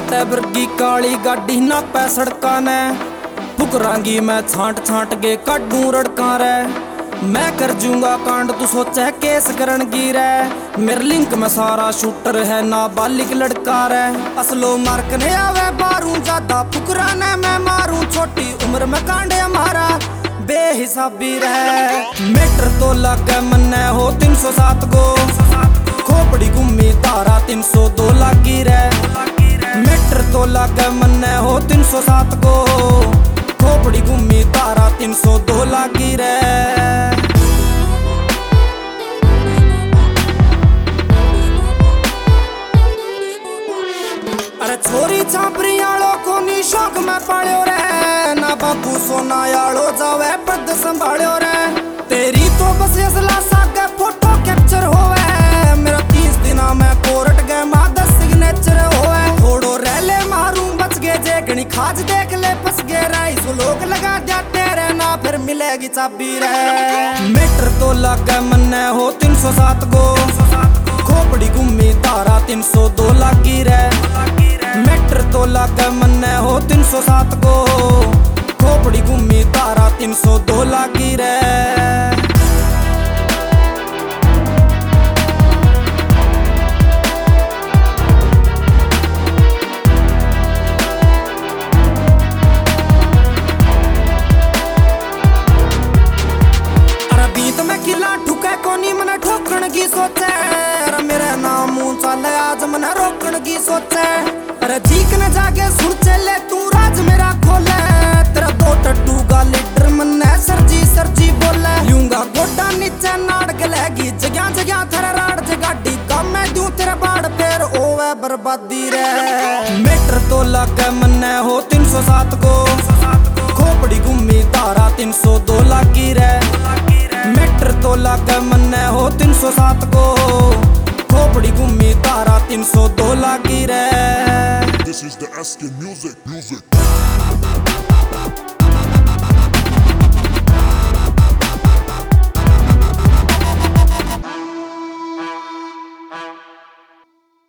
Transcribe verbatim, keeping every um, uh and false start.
ते वर्गी काली गाड़ी ना पै सड़का ने फुकरांगी मैं छांट छांट के काटू रड़का रे। मैं कर जूंगा कांड तू सोचे केस करन गिरे। मेरे लिंक में सारा शूटर है नाबालिग लड़का रे। असलो मार्कने आवे बारू ज्यादा फुकरा ने मैं मारू। छोटी उम्र में कांडे हमारा बेहिसाबी रहे। मीटर तो लगे मन्ने हो तीन सौ सात गो खोपड़ी घूमी तारा तीन सौ दो लागी रे। मीटर तो लगे मन्ने हो तीन सौ सात गो खोपड़ी घूमी तारा तीन सौ दो लागी रे। अरे छोरी छापरी आलो को नी शौक में पाल्यो रे। ना बाबू सोना आलो जावे पद संभाल्यो रे। तेरी तो बस असला सागे फोटो कैप्चर होवे। मेरा तीस दिना में कोर्ट गए मादा सिग्नेचर होवे। थोड़ो रेले मारू बच गए जे घनी खाज देख ले फस गए राई। सो लोग लगा दिया तेरे ना फिर मिलेगी चाबी रे। मीटर तो लगे मन्ने हो तीन सौ सात गो खोपड़ी घूमी तारा तीन सौ दो लागी रे। मीटर तो लगे मन्ने हो तीन सौ सात गो खोपड़ी घूमी तारा तीन सौ दो लागी रे। कोनी मने ठोकण की सोचे। अरे मेरे नाम चले आज मने रोकण की सोचे। अरे जीक न जाके सुर चले तू राज मेरा खोले। तेरा दो टट्टू का लीडर मन्ने सरजी सरजी बोले। यूंगा गोडा नीचे नाड़ गलेगी जगह जगह तेरा राड़ जगाड़ी कम मैं दूं तेरा बाड़ फेर ओवे बर्बादी रे। मीटर तो लगे मन्ने हो तीन सौ सात गो खोपड़ी घूमी तारा तीन सौ दो लागी रे। मीटर तो लगे मन्ने हो तीन सौ सात गो खोपड़ी घूमी तारा तीन सौ दो लागी रे। This is the S K music, music.